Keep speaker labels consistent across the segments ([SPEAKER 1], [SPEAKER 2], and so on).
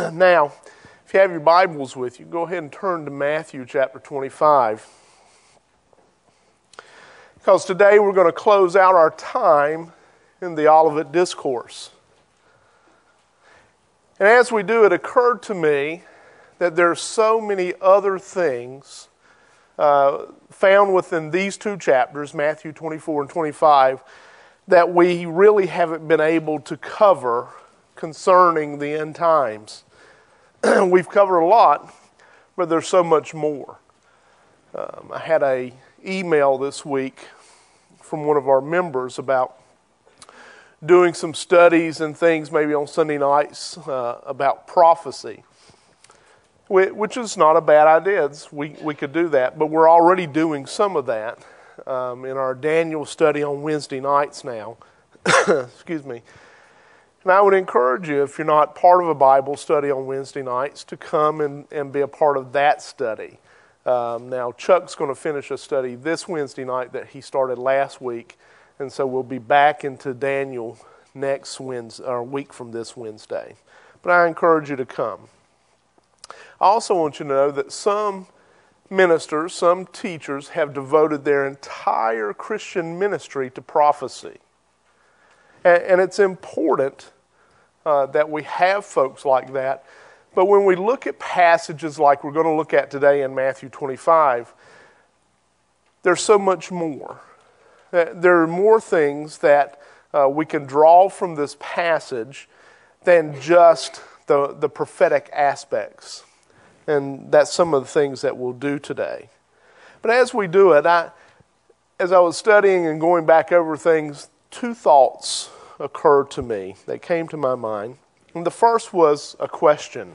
[SPEAKER 1] Now, if you have your Bibles with you, go ahead and turn to Matthew chapter 25. Because today we're going to close out our time in the Olivet Discourse. And as we do, it occurred to me that there are so many other things found within these two chapters, Matthew 24 and 25, that we really haven't been able to cover concerning the end times. We've covered a lot, but there's so much more. I had an email this week from one of our members about doing some studies and things maybe on Sunday nights about prophecy, which is not a bad idea. We could do that, but we're already doing some of that in our Daniel study on Wednesday nights now. Excuse me. And I would encourage you, if you're not part of a Bible study on Wednesday nights, to come and be a part of that study. Now, Chuck's going to finish a study this Wednesday night that he started last week, and so we'll be back into Daniel next Wednesday, or a week from this Wednesday. But I encourage you to come. I also want you to know that some ministers, some teachers have devoted their entire Christian ministry to prophecy. And it's important that we have folks like that. But when we look at passages like we're going to look at today in Matthew 25, there's so much more. There are more things that we can draw from this passage than just the prophetic aspects. And that's some of the things that we'll do today. But as we do it, as I was studying and going back over things, two thoughts occurred to me. They came to my mind. And the first was a question.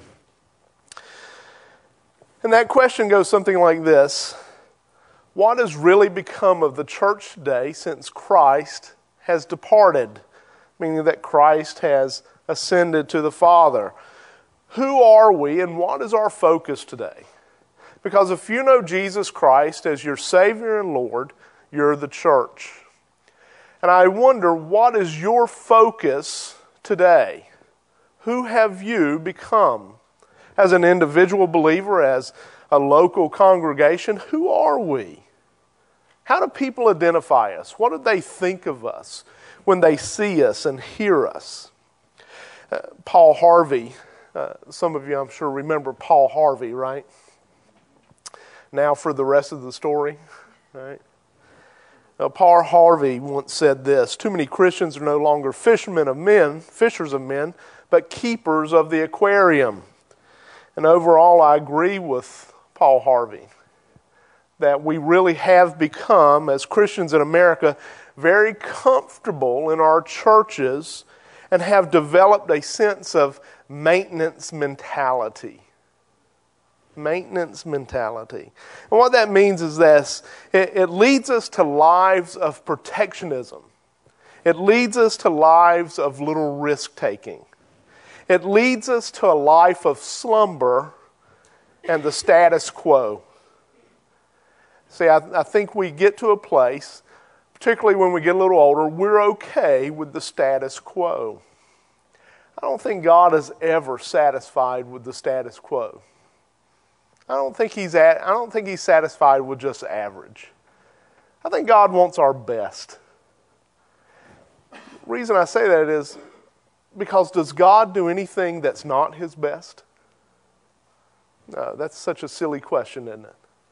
[SPEAKER 1] And that question goes something like this: what has really become of the church today since Christ has departed? Meaning that Christ has ascended to the Father. Who are we and what is our focus today? Because if you know Jesus Christ as your Savior and Lord, you're the church. And I wonder, what is your focus today? Who have you become? As an individual believer, as a local congregation, who are we? How do people identify us? What do they think of us when they see us and hear us? Paul Harvey, some of you I'm sure remember Paul Harvey, right? Now for the rest of the story, right? Paul Harvey once said this: too many Christians are no longer fishers of men, but keepers of the aquarium. And overall, I agree with Paul Harvey that we really have become, as Christians in America, very comfortable in our churches and have developed a sense of maintenance mentality. Maintenance mentality. And what that means is this: it leads us to lives of protectionism. It leads us to lives of little risk-taking. It leads us to a life of slumber and the status quo. See, I think we get to a place, particularly when we get a little older, we're okay with the status quo. I don't think God is ever satisfied with the status quo. I don't think he's satisfied with just average. I think God wants our best. The reason I say that is because does God do anything that's not his best? No, that's such a silly question, isn't it?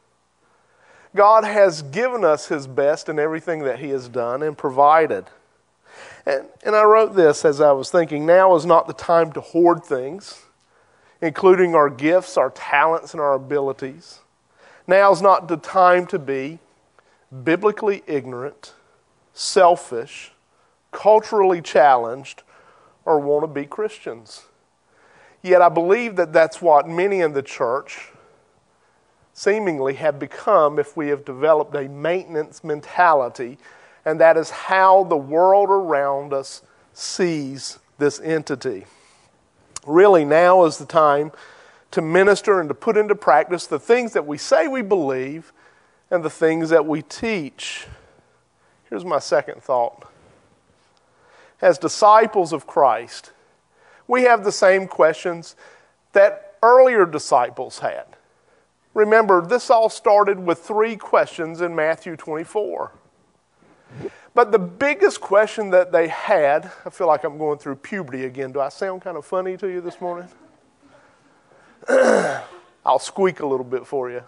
[SPEAKER 1] God has given us his best in everything that he has done and provided. And I wrote this as I was thinking, now is not the time to hoard things, including our gifts, our talents, and our abilities. Now is not the time to be biblically ignorant, selfish, culturally challenged, or wannabe Christians. Yet I believe that that's what many in the church seemingly have become if we have developed a maintenance mentality, and that is how the world around us sees this entity. Really, now is the time to minister and to put into practice the things that we say we believe and the things that we teach. Here's my second thought. As disciples of Christ, we have the same questions that earlier disciples had. Remember, this all started with 3 questions in Matthew 24. But the biggest question that they had, I feel like I'm going through puberty again. Do I sound kind of funny to you this morning? I'll squeak a little bit for you.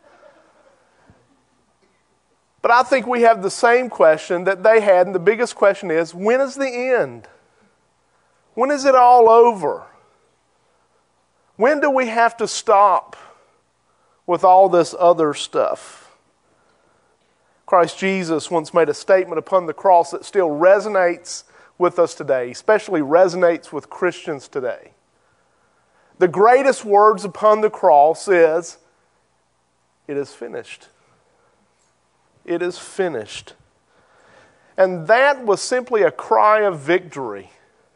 [SPEAKER 1] But I think we have the same question that they had, and the biggest question is, when is the end? When is it all over? When do we have to stop with all this other stuff? Christ Jesus once made a statement upon the cross that still resonates with us today, especially resonates with Christians today. The greatest words upon the cross is, "It is finished." It is finished. And that was simply a cry of victory.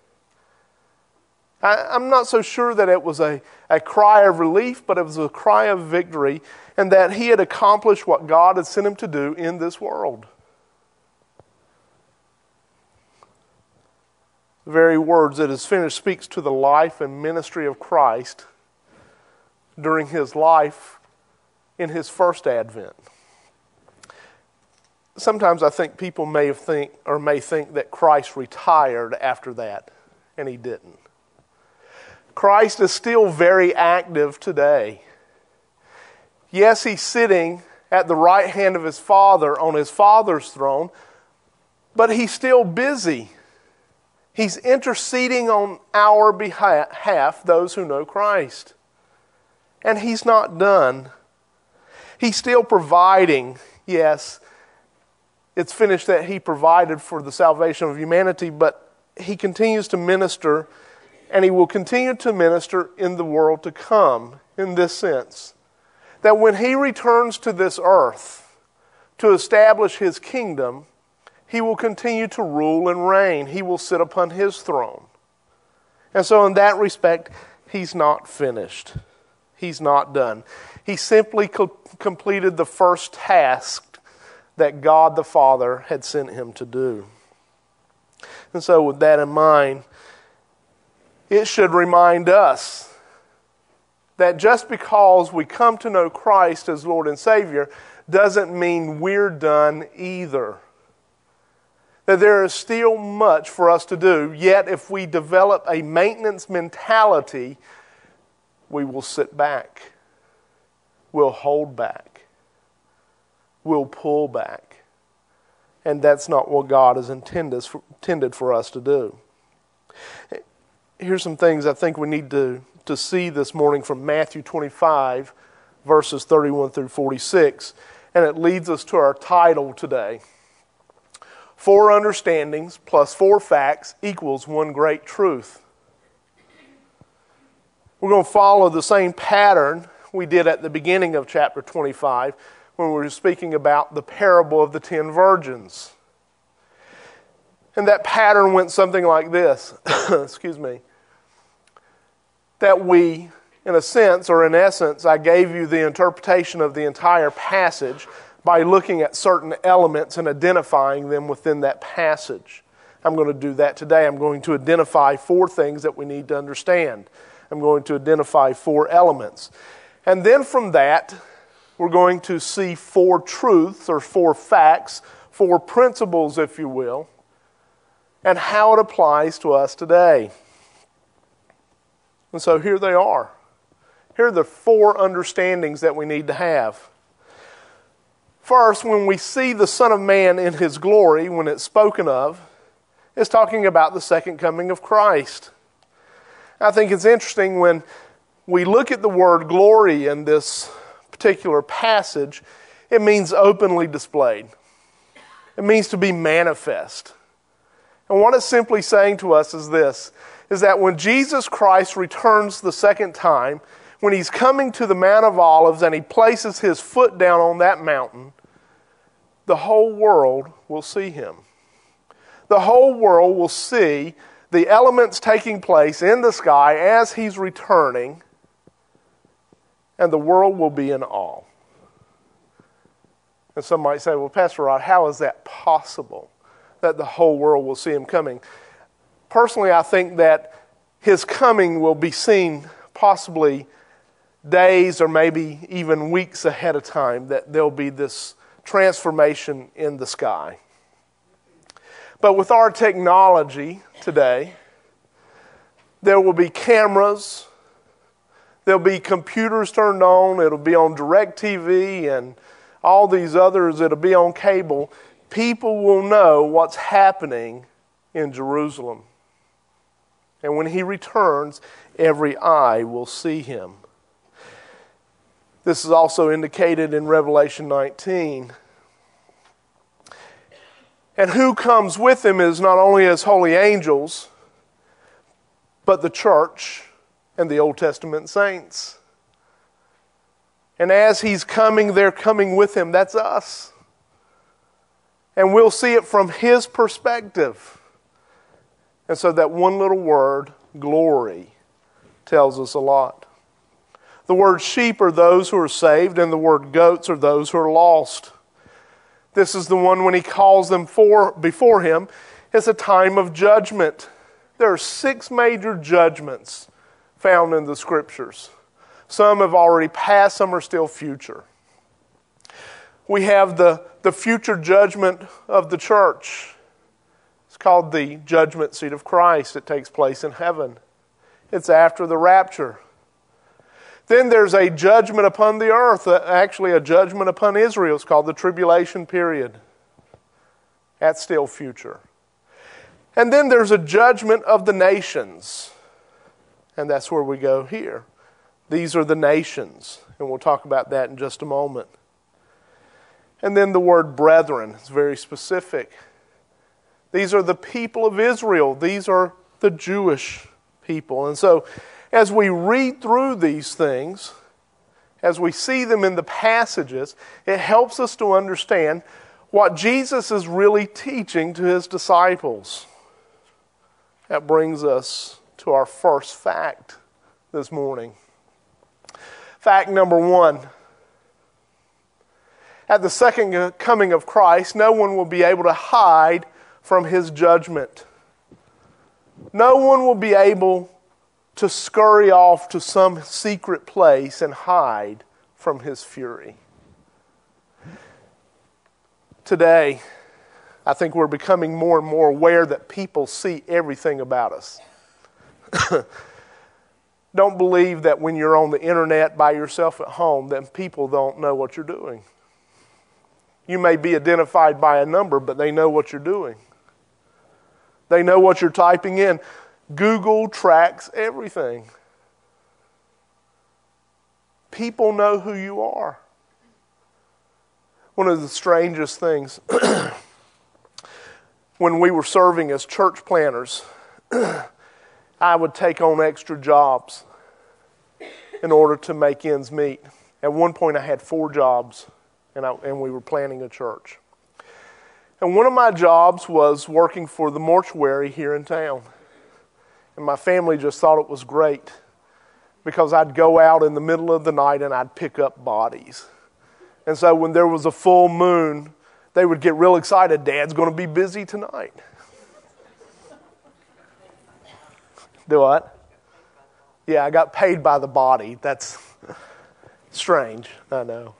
[SPEAKER 1] I'm not so sure that it was a cry of relief, but it was a cry of victory, and that he had accomplished what God had sent him to do in this world. The very words, "it is finished," speaks to the life and ministry of Christ during his life in his first advent. Sometimes I think people may think that Christ retired after that, and he didn't. Christ is still very active today. Yes, he's sitting at the right hand of his Father on his Father's throne, but he's still busy. He's interceding on our behalf, those who know Christ. And he's not done. He's still providing. Yes, it's finished that he provided for the salvation of humanity, but he continues to minister, and he will continue to minister in the world to come, in this sense, that when he returns to this earth to establish his kingdom, he will continue to rule and reign. He will sit upon his throne. And so in that respect, he's not finished. He's not done. He simply completed the first task that God the Father had sent him to do. And so with that in mind, it should remind us that just because we come to know Christ as Lord and Savior doesn't mean we're done either. That there is still much for us to do, yet if we develop a maintenance mentality, we will sit back. We'll hold back. We'll pull back. And that's not what God has intended for us to do. Here's some things I think we need to see this morning from Matthew 25, verses 31 through 46. And it leads us to our title today. 4 understandings plus 4 facts equals 1 great truth. We're going to follow the same pattern we did at the beginning of chapter 25 when we were speaking about the parable of the 10 virgins. And that pattern went something like this. Excuse me. That we, in a sense, or in essence, I gave you the interpretation of the entire passage by looking at certain elements and identifying them within that passage. I'm going to do that today. I'm going to identify 4 things that we need to understand. I'm going to identify 4 elements. And then from that, we're going to see 4 truths or 4 facts, 4 principles, if you will, and how it applies to us today. And so here they are. Here are the 4 understandings that we need to have. First, when we see the Son of Man in his glory, when it's spoken of, it's talking about the second coming of Christ. I think it's interesting when we look at the word glory in this particular passage, it means openly displayed. It means to be manifest. And what it's simply saying to us is this, is that when Jesus Christ returns the second time, when he's coming to the Mount of Olives and he places his foot down on that mountain, the whole world will see him. The whole world will see the elements taking place in the sky as he's returning, and the world will be in awe. And some might say, well, Pastor Rod, how is that possible, that the whole world will see him coming? Personally, I think that his coming will be seen possibly days or maybe even weeks ahead of time that there'll be this transformation in the sky. But with our technology today, there will be cameras, there'll be computers turned on, it'll be on DirecTV and all these others, it'll be on cable. People will know what's happening in Jerusalem. And when he returns, every eye will see him. This is also indicated in Revelation 19. And who comes with him is not only his holy angels, but the church and the Old Testament saints. And as he's coming, they're coming with him. That's us. And we'll see it from his perspective. And so that one little word, glory, tells us a lot. The word sheep are those who are saved, and the word goats are those who are lost. This is the one when he calls them before him. It's a time of judgment. There are 6 major judgments found in the Scriptures. Some have already passed, some are still future. We have the future judgment of the church. It's called the judgment seat of Christ. It takes place in heaven. It's after the rapture. Then there's a judgment upon the earth, actually a judgment upon Israel. It's called the tribulation period. That's still future. And then there's a judgment of the nations. And that's where we go here. These are the nations. And we'll talk about that in just a moment. And then the word brethren is very specific. These are the people of Israel. These are the Jewish people. And so as we read through these things, as we see them in the passages, it helps us to understand what Jesus is really teaching to his disciples. That brings us to our first fact this morning. Fact number 1. At the second coming of Christ, no one will be able to hide from his judgment. No one will be able to scurry off to some secret place and hide from his fury. Today, I think we're becoming more and more aware that people see everything about us. Don't believe that when you're on the internet by yourself at home that people don't know what you're doing. You may be identified by a number, but they know what you're doing. They know what you're typing in. Google tracks everything. People know who you are. One of the strangest things, when we were serving as church planners, I would take on extra jobs in order to make ends meet. At one point I had 4 jobs, and we were planning a church. And one of my jobs was working for the mortuary here in town. And my family just thought it was great because I'd go out in the middle of the night and I'd pick up bodies. And so when there was a full moon, they would get real excited. Dad's going to be busy tonight. Do what? Yeah, I got paid by the body. That's strange, I know.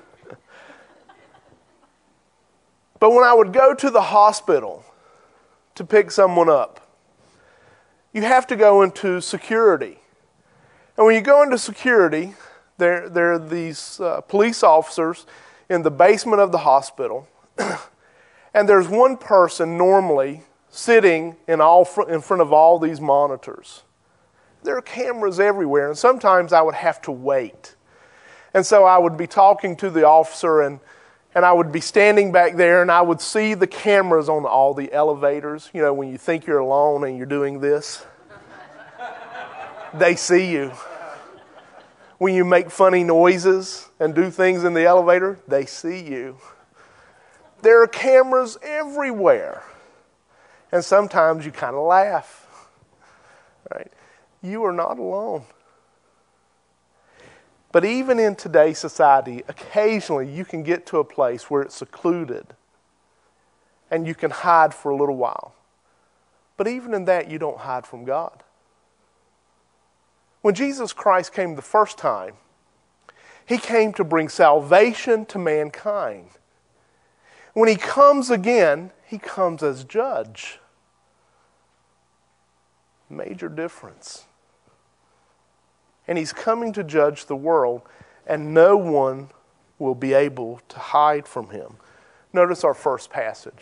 [SPEAKER 1] But when I would go to the hospital to pick someone up, you have to go into security. And when you go into security, there are these police officers in the basement of the hospital. And there's one person normally sitting in front of all these monitors. There are cameras everywhere, and sometimes I would have to wait. And so I would be talking to the officer, and I would be standing back there, and I would see the cameras on all the elevators. You know, when you think you're alone and you're doing this, they see you. When you make funny noises and do things in the elevator, they see you. There are cameras everywhere. And sometimes you kind of laugh. Right? You are not alone. But even in today's society, occasionally you can get to a place where it's secluded and you can hide for a little while. But even in that, you don't hide from God. When Jesus Christ came the first time, he came to bring salvation to mankind. When he comes again, he comes as judge. Major difference. And he's coming to judge the world, and no one will be able to hide from him. Notice our first passage.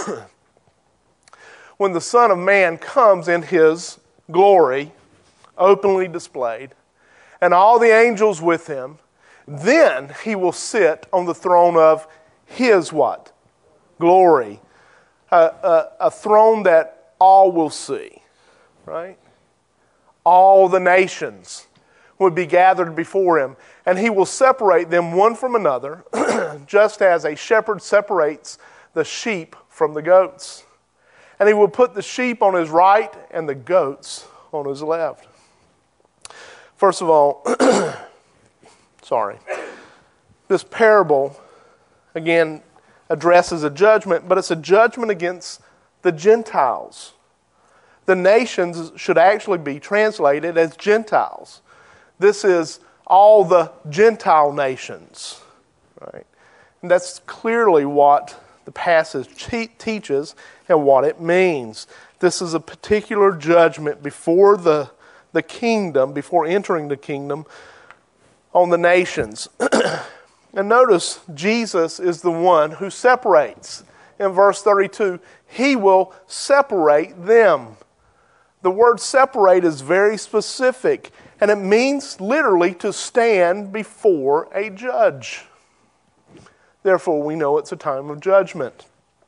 [SPEAKER 1] When the Son of Man comes in his glory, openly displayed, and all the angels with him, then he will sit on the throne of his what? Glory. A throne that all will see, right? All the nations would be gathered before him, and he will separate them one from another, just as a shepherd separates the sheep from the goats. And he will put the sheep on his right and the goats on his left. First of all, this parable, again, addresses a judgment, but it's a judgment against the Gentiles. The nations should actually be translated as Gentiles. This is all the Gentile nations, right? And that's clearly what the passage teaches and what it means. This is a particular judgment before the kingdom, before entering the kingdom, on the nations. And notice, Jesus is the one who separates. In verse 32, he will separate them. The word separate is very specific, and it means literally to stand before a judge. Therefore, we know it's a time of judgment.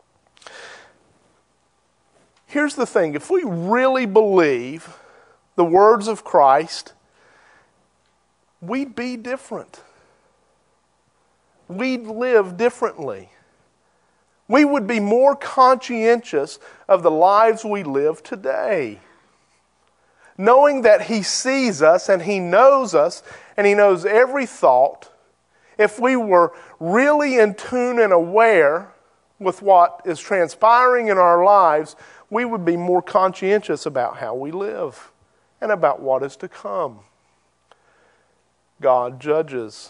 [SPEAKER 1] Here's the thing. If we really believe the words of Christ, we'd be different. We'd live differently. We would be more conscientious of the lives we live today. Knowing that he sees us and he knows us and he knows every thought, if we were really in tune and aware with what is transpiring in our lives, we would be more conscientious about how we live and about what is to come. God judges.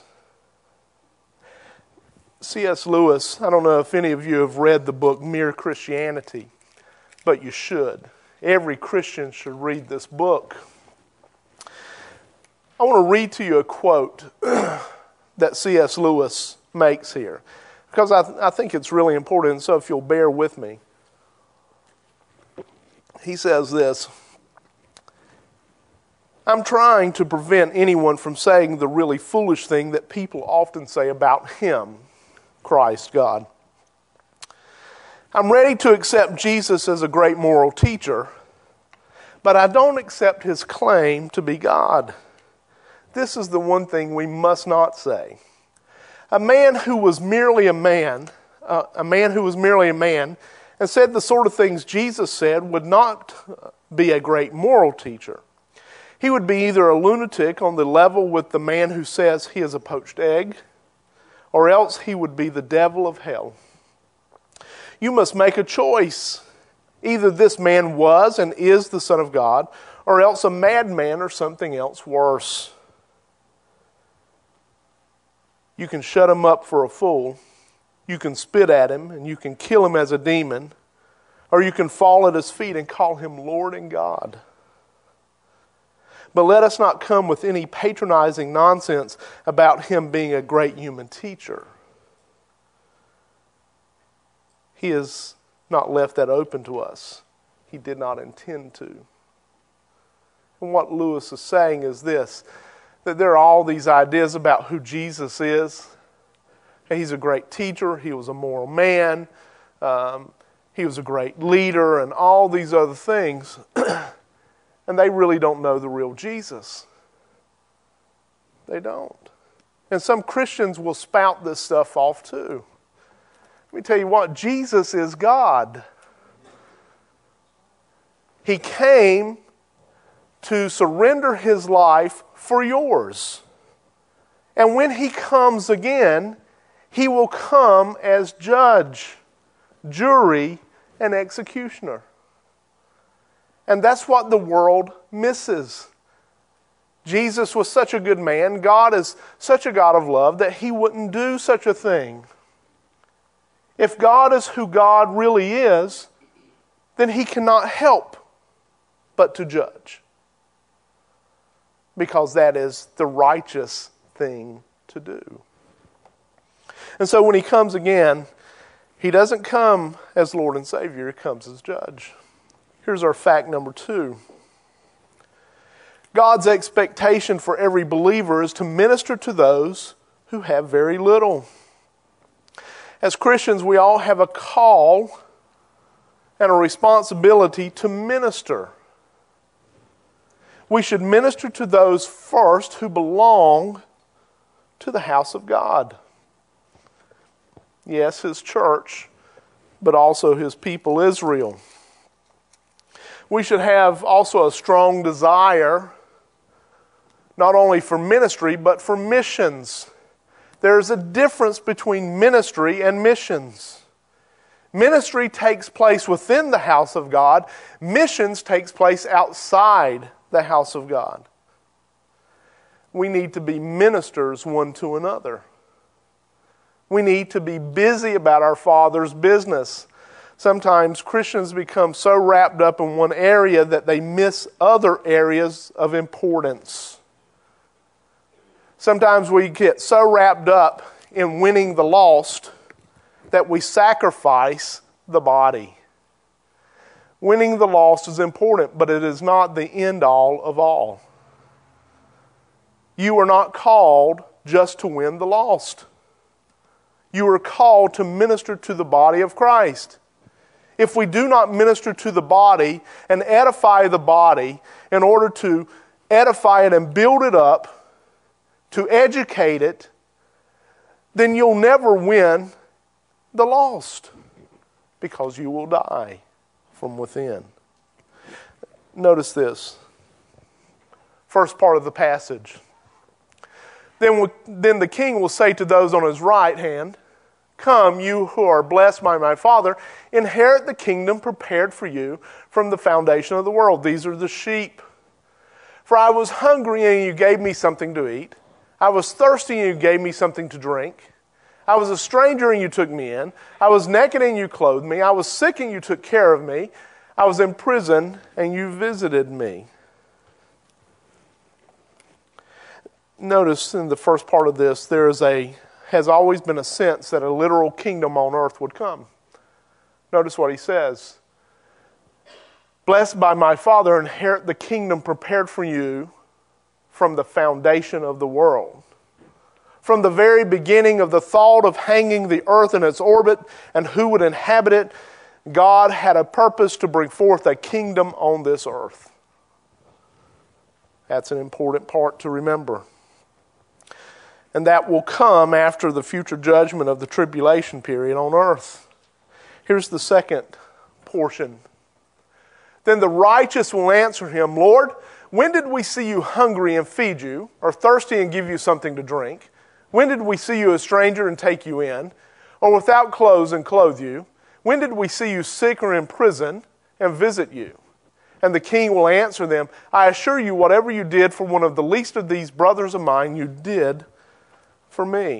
[SPEAKER 1] C.S. Lewis, I don't know if any of you have read the book Mere Christianity, but you should. Every Christian should read this book. I want to read to you a quote that C.S. Lewis makes here, because I think it's really important, so if you'll bear with me. He says this: I'm trying to prevent anyone from saying the really foolish thing that people often say about him, Christ, God. I'm ready to accept Jesus as a great moral teacher, but I don't accept his claim to be God. This is the one thing we must not say. A man who was merely a man, and said the sort of things Jesus said would not be a great moral teacher. He would be either a lunatic on the level with the man who says he is a poached egg, or else he would be the devil of hell. You must make a choice. Either this man was and is the Son of God, or else a madman or something else worse. You can shut him up for a fool, you can spit at him, and you can kill him as a demon, or you can fall at his feet and call him Lord and God. But let us not come with any patronizing nonsense about him being a great human teacher. He has not left that open to us. He did not intend to. And what Lewis is saying is this, that there are all these ideas about who Jesus is. He's a great teacher. He was a moral man. He was a great leader and all these other things. And they really don't know the real Jesus. They don't. And some Christians will spout this stuff off too. Let me tell you what, Jesus is God. He came to surrender his life for yours. And when he comes again, he will come as judge, jury, and executioner. And that's what the world misses. Jesus was such a good man, God is such a God of love, that he wouldn't do such a thing. If God is who God really is, then he cannot help but to judge. Because that is the righteous thing to do. And so when he comes again, he doesn't come as Lord and Savior, he comes as judge. Here's our fact number 2. God's expectation for every believer is to minister to those who have very little. As Christians, we all have a call and a responsibility to minister. We should minister to those first who belong to the house of God. Yes, his church, but also his people Israel. We should have also a strong desire not only for ministry, but for missions. There's a difference between ministry and missions. Ministry takes place within the house of God. Missions takes place outside the house of God. We need to be ministers one to another. We need to be busy about our Father's business. Sometimes Christians become so wrapped up in one area that they miss other areas of importance. Sometimes we get so wrapped up in winning the lost that we sacrifice the body. Winning the lost is important, but it is not the end all of all. You are not called just to win the lost. You are called to minister to the body of Christ. If we do not minister to the body and edify the body in order to edify it and build it up, to educate it, then you'll never win the lost because you will die from within. Notice this. First part of the passage. Then the king will say to those on his right hand, "Come, you who are blessed by my Father, inherit the kingdom prepared for you from the foundation of the world." These are the sheep. "For I was hungry and you gave me something to eat. I was thirsty and you gave me something to drink. I was a stranger and you took me in. I was naked and you clothed me. I was sick and you took care of me. I was in prison and you visited me." Notice in the first part of this, has always been a sense that a literal kingdom on earth would come. Notice what he says. "Blessed by my Father, inherit the kingdom prepared for you from the foundation of the world." From the very beginning of the thought of hanging the earth in its orbit and who would inhabit it, God had a purpose to bring forth a kingdom on this earth. That's an important part to remember. And that will come after the future judgment of the tribulation period on earth. Here's the second portion. "Then the righteous will answer him, 'Lord, when did we see you hungry and feed you, or thirsty and give you something to drink? When did we see you a stranger and take you in, or without clothes and clothe you? When did we see you sick or in prison and visit you?' And the king will answer them, 'I assure you, whatever you did for one of the least of these brothers of mine, you did for me.'"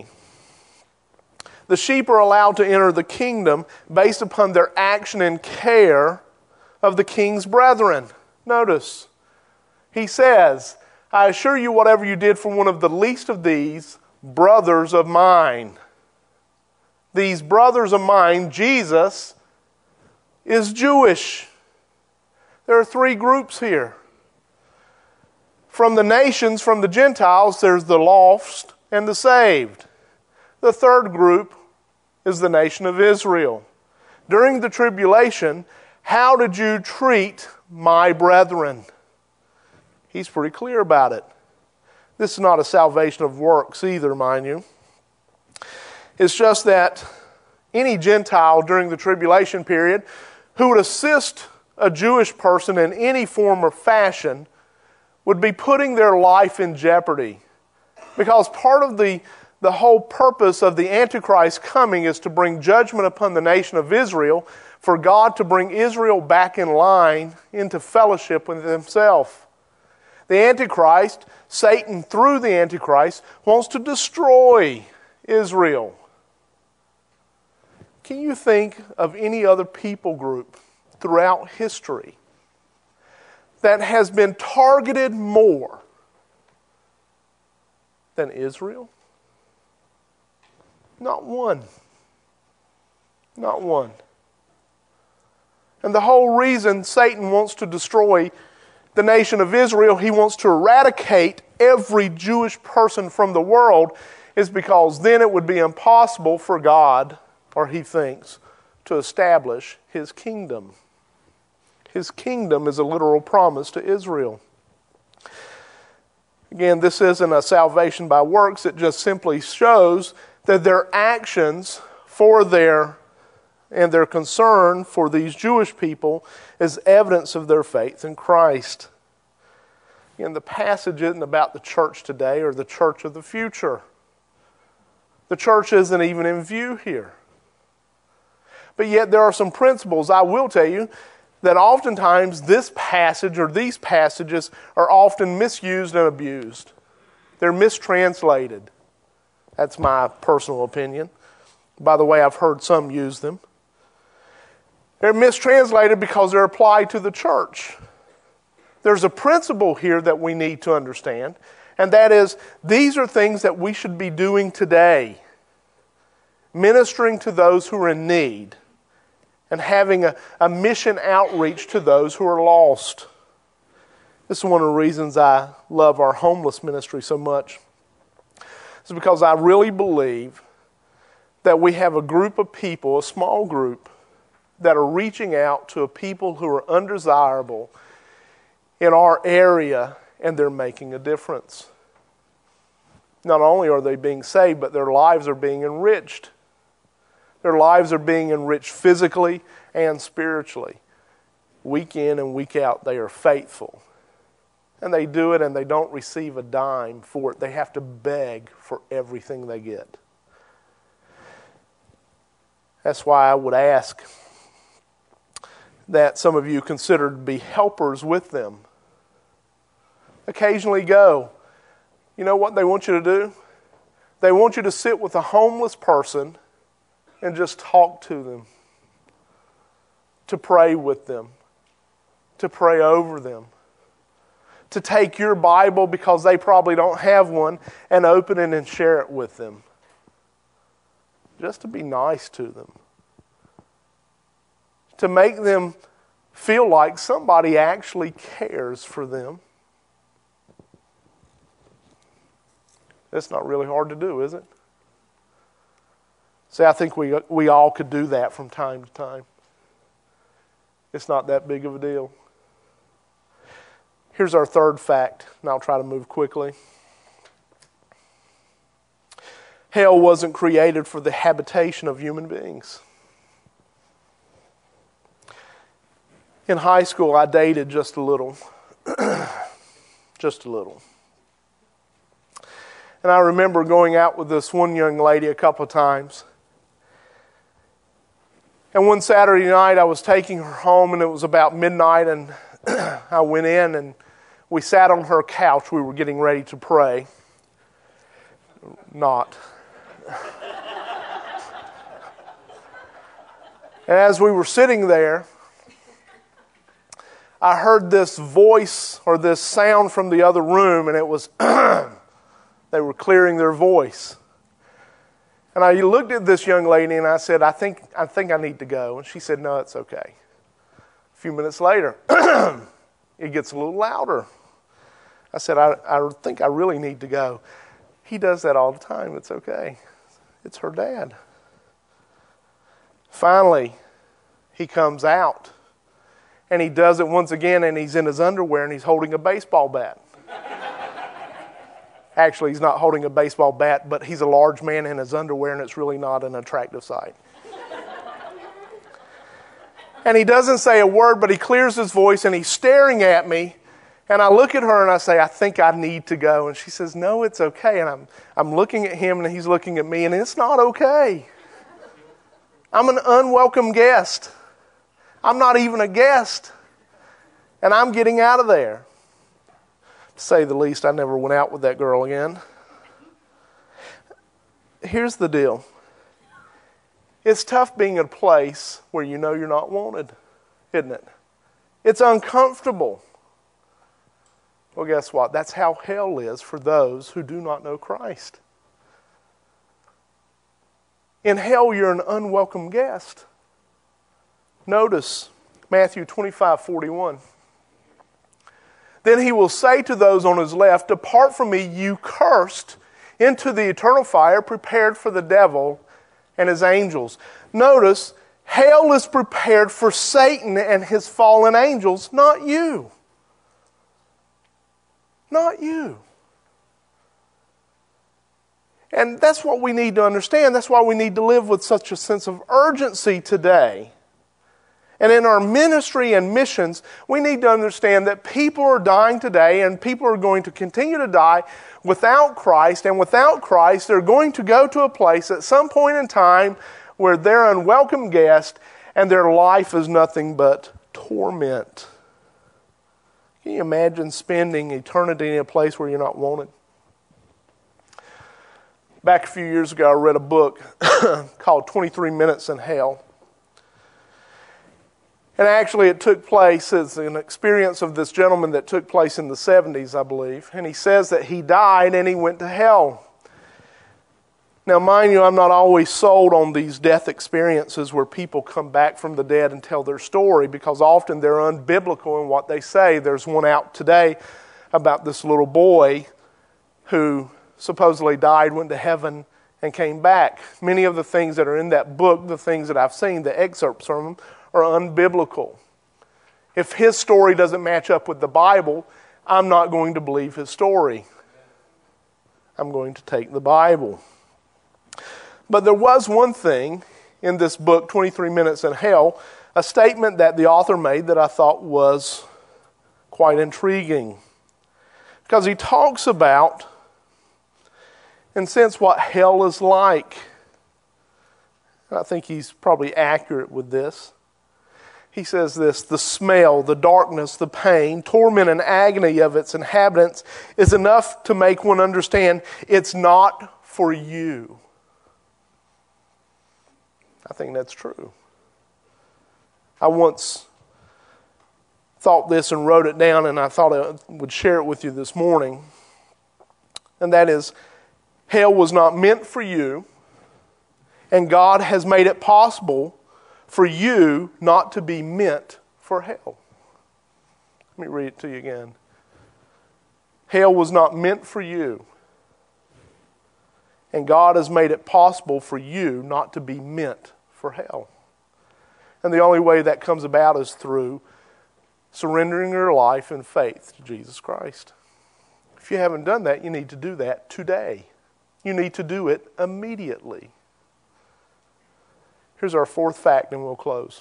[SPEAKER 1] The sheep are allowed to enter the kingdom based upon their action and care of the king's brethren. Notice, he says, "I assure you, whatever you did for one of the least of these brothers of mine." These brothers of mine, Jesus, is Jewish. There are 3 groups here. From the nations, from the Gentiles, there's the lost and the saved. The third group is the nation of Israel. During the tribulation, how did you treat my brethren? He's pretty clear about it. This is not a salvation of works either, mind you. It's just that any Gentile during the tribulation period who would assist a Jewish person in any form or fashion would be putting their life in jeopardy. Because part of the whole purpose of the Antichrist coming is to bring judgment upon the nation of Israel, for God to bring Israel back in line into fellowship with himself. The Antichrist, Satan through the Antichrist, wants to destroy Israel. Can you think of any other people group throughout history that has been targeted more than Israel? Not one. Not one. And the whole reason Satan wants to destroy the nation of Israel, he wants to eradicate every Jewish person from the world, is because then it would be impossible for God, or he thinks, to establish his kingdom. His kingdom is a literal promise to Israel. Again, this isn't a salvation by works. It just simply shows that their actions and their concern for these Jewish people is evidence of their faith in Christ. Again, the passage isn't about the church today or the church of the future. The church isn't even in view here. But yet there are some principles, I will tell you, that oftentimes this passage or these passages are often misused and abused. They're mistranslated. That's my personal opinion. By the way, I've heard some use them. They're mistranslated because they're applied to the church. There's a principle here that we need to understand, and that is, these are things that we should be doing today. Ministering to those who are in need, and having a mission outreach to those who are lost. This is one of the reasons I love our homeless ministry so much. It's because I really believe that we have a group of people, a small group, that are reaching out to a people who are undesirable in our area, and they're making a difference. Not only are they being saved, but their lives are being enriched. Their lives are being enriched physically and spiritually. Week in and week out, they are faithful. And they do it, and they don't receive a dime for it. They have to beg for everything they get. That's why I would ask that some of you consider to be helpers with them. Occasionally go. You know what they want you to do? They want you to sit with a homeless person and just talk to them, to pray with them, to pray over them, to take your Bible, because they probably don't have one, and open it and share it with them. Just to be nice to them. To make them feel like somebody actually cares for them. That's not really hard to do, is it? See, I think we all could do that from time to time. It's not that big of a deal. Here's our third fact, and I'll try to move quickly. Hell wasn't created for the habitation of human beings. In high school, I dated just a little. Just a little. And I remember going out with this one young lady a couple of times. And one Saturday night, I was taking her home, and it was about midnight, and I went in, and we sat on her couch. We were getting ready to pray. Not. And as we were sitting there, I heard this voice or this sound from the other room, and it was they were clearing their voice. And I looked at this young lady and I said, I think I need to go. And she said, no, it's okay. A few minutes later, it gets a little louder. I said, I think I really need to go. He does that all the time. It's okay. It's her dad. Finally, he comes out. And he does it once again, and he's in his underwear, and he's holding a baseball bat. Actually, he's not holding a baseball bat, but he's a large man in his underwear, and it's really not an attractive sight. And he doesn't say a word, but he clears his voice, and he's staring at me. And I look at her, and I say, I think I need to go. And she says, no, it's okay. And I'm looking at him, and he's looking at me, and it's not okay. I'm an unwelcome guest. I'm not even a guest. And I'm getting out of there. To say the least, I never went out with that girl again. Here's the deal. It's tough being in a place where you know you're not wanted, isn't it? It's uncomfortable. Well, guess what? That's how hell is for those who do not know Christ. In hell, you're an unwelcome guest. Notice Matthew 25:41. Then he will say to those on his left, "Depart from me, you cursed, into the eternal fire prepared for the devil and his angels." Notice, hell is prepared for Satan and his fallen angels, not you. Not you. And that's what we need to understand. That's why we need to live with such a sense of urgency today. And in our ministry and missions, we need to understand that people are dying today and people are going to continue to die without Christ. And without Christ, they're going to go to a place at some point in time where they're an unwelcome guest and their life is nothing but torment. Can you imagine spending eternity in a place where you're not wanted? Back a few years ago, I read a book called 23 Minutes in Hell. And actually it took place as an experience of this gentleman that took place in the 70s, I believe. And he says that he died and he went to hell. Now, mind you, I'm not always sold on these death experiences where people come back from the dead and tell their story, because often they're unbiblical in what they say. There's one out today about this little boy who supposedly died, went to heaven, and came back. Many of the things that are in that book, the things that I've seen, the excerpts from them, are unbiblical. If his story doesn't match up with the Bible, I'm not going to believe his story. I'm going to take the Bible. But there was one thing in this book, 23 Minutes in Hell, a statement that the author made that I thought was quite intriguing. Because he talks about, in a sense, what hell is like. And I think he's probably accurate with this. He says this: the smell, the darkness, the pain, torment, and agony of its inhabitants is enough to make one understand it's not for you. I think that's true. I once thought this and wrote it down, and I thought I would share it with you this morning. And that is, hell was not meant for you, and God has made it possible for you not to be meant for hell. Let me read it to you again. Hell was not meant for you, and God has made it possible for you not to be meant for hell. And the only way that comes about is through surrendering your life in faith to Jesus Christ. If you haven't done that, you need to do that today. You need to do it immediately. Here's our fourth fact, and we'll close.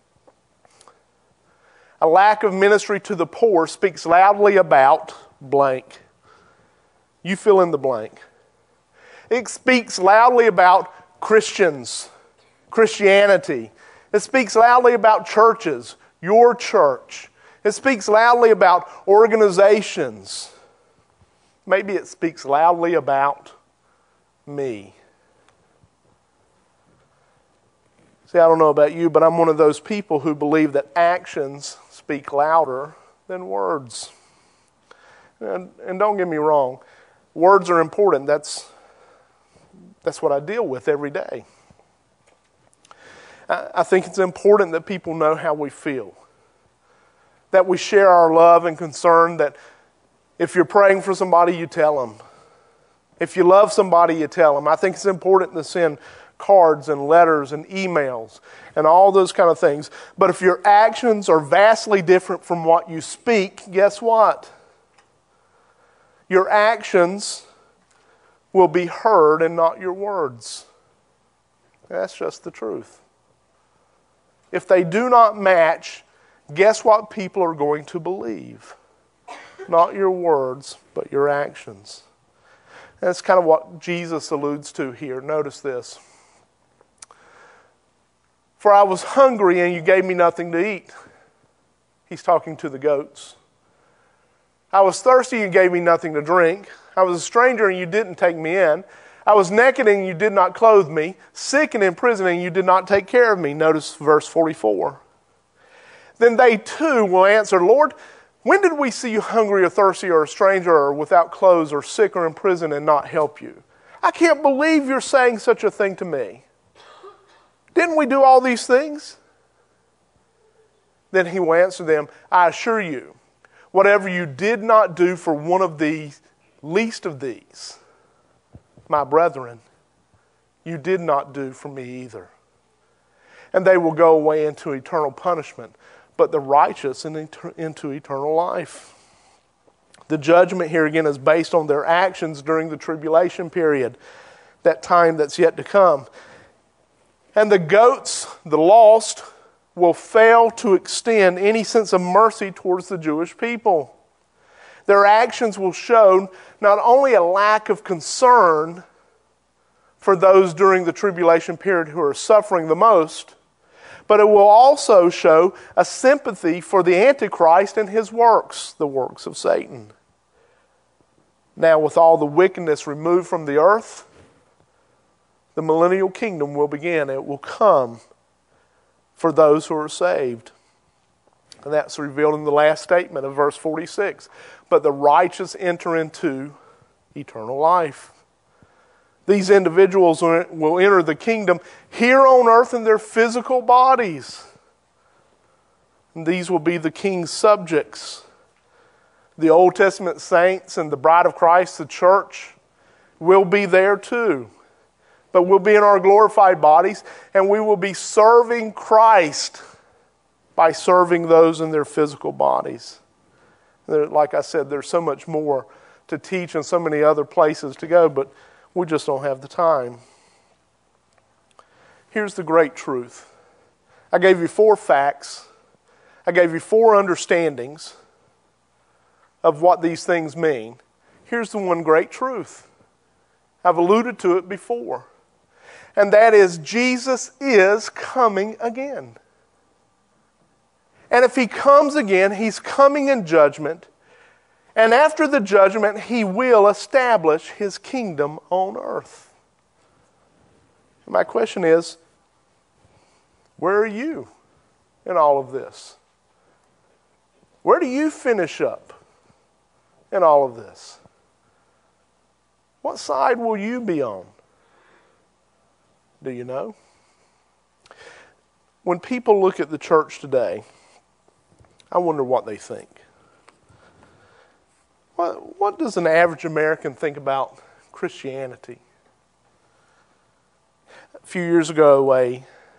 [SPEAKER 1] A lack of ministry to the poor speaks loudly about blank. You fill in the blank. It speaks loudly about Christians, Christianity. It speaks loudly about churches, your church. It speaks loudly about organizations. Maybe it speaks loudly about me. See, I don't know about you, but I'm one of those people who believe that actions speak louder than words. And don't get me wrong, words are important. That's what I deal with every day. I think it's important that people know how we feel. That we share our love and concern, that if you're praying for somebody, you tell them. If you love somebody, you tell them. I think it's important to send cards and letters and emails and all those kind of things. But if your actions are vastly different from what you speak, guess what? Your actions will be heard and not your words. That's just the truth. If they do not match, guess what people are going to believe? Not your words, but your actions. That's kind of what Jesus alludes to here. Notice this. For I was hungry and you gave me nothing to eat. He's talking to the goats. I was thirsty and you gave me nothing to drink. I was a stranger and you didn't take me in. I was naked and you did not clothe me. Sick and in prison and you did not take care of me. Notice verse 44. Then they too will answer, Lord, when did we see you hungry or thirsty or a stranger or without clothes or sick or in prison and not help you? I can't believe you're saying such a thing to me. Didn't we do all these things? Then he will answer them, I assure you, whatever you did not do for one of these, least of these, my brethren, you did not do for me either. And they will go away into eternal punishment, but the righteous into eternal life. The judgment here again is based on their actions during the tribulation period, that time that's yet to come. And the goats, the lost, will fail to extend any sense of mercy towards the Jewish people. Their actions will show not only a lack of concern for those during the tribulation period who are suffering the most, but it will also show a sympathy for the Antichrist and his works, the works of Satan. Now, with all the wickedness removed from the earth, the millennial kingdom will begin. It will come for those who are saved. And that's revealed in the last statement of verse 46. But the righteous enter into eternal life. These individuals will enter the kingdom here on earth in their physical bodies. And these will be the king's subjects. The Old Testament saints and the bride of Christ, the church, will be there too. But we'll be in our glorified bodies, and we will be serving Christ by serving those in their physical bodies. Like I said, there's so much more to teach and so many other places to go, but we just don't have the time. Here's the great truth. I gave you 4 facts. I gave you 4 understandings of what these things mean. Here's the one great truth. I've alluded to it before. And that is, Jesus is coming again. And if he comes again, he's coming in judgment. And after the judgment, he will establish his kingdom on earth. And my question is, where are you in all of this? Where do you finish up in all of this? What side will you be on? Do you know? When people look at the church today, I wonder what they think. What does an average American think about Christianity? A few years ago, a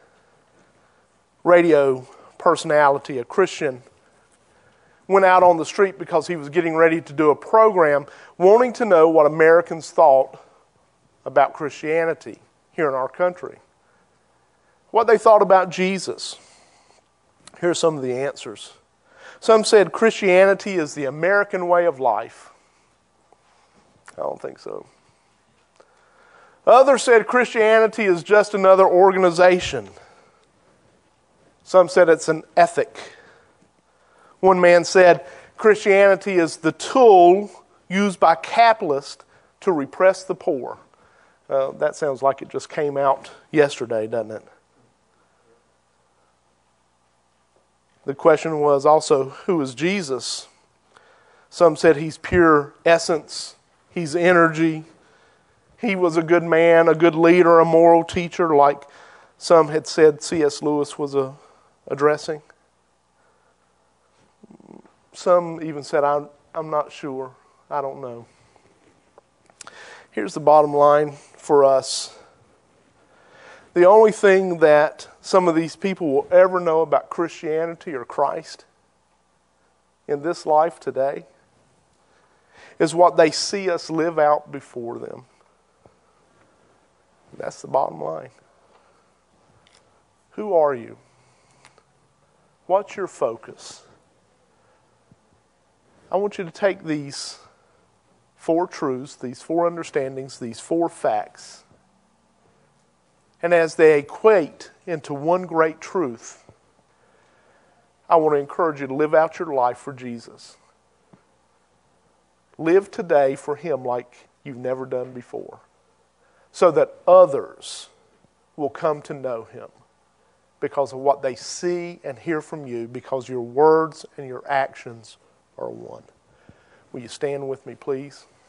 [SPEAKER 1] radio personality, a Christian, went out on the street because he was getting ready to do a program wanting to know what Americans thought about Christianity here in our country. What they thought about Jesus. Here are some of the answers. Some said Christianity is the American way of life. I don't think so. Others said Christianity is just another organization. Some said it's an ethic. One man said Christianity is the tool used by capitalists to repress the poor. That sounds like it just came out yesterday, doesn't it? The question was also, who is Jesus? Some said he's pure essence. He's energy. He was a good man, a good leader, a moral teacher, like some had said C.S. Lewis was addressing. Some even said, I'm not sure. I don't know. Here's the bottom line for us. The only thing that some of these people will ever know about Christianity or Christ in this life today is what they see us live out before them. That's the bottom line. Who are you? What's your focus? I want you to take these 4 truths, these 4 understandings, these 4 facts, and as they equate into one great truth, I want to encourage you to live out your life for Jesus. Live today for Him like you've never done before, so that others will come to know Him because of what they see and hear from you, because your words and your actions are one. Will you stand with me, please?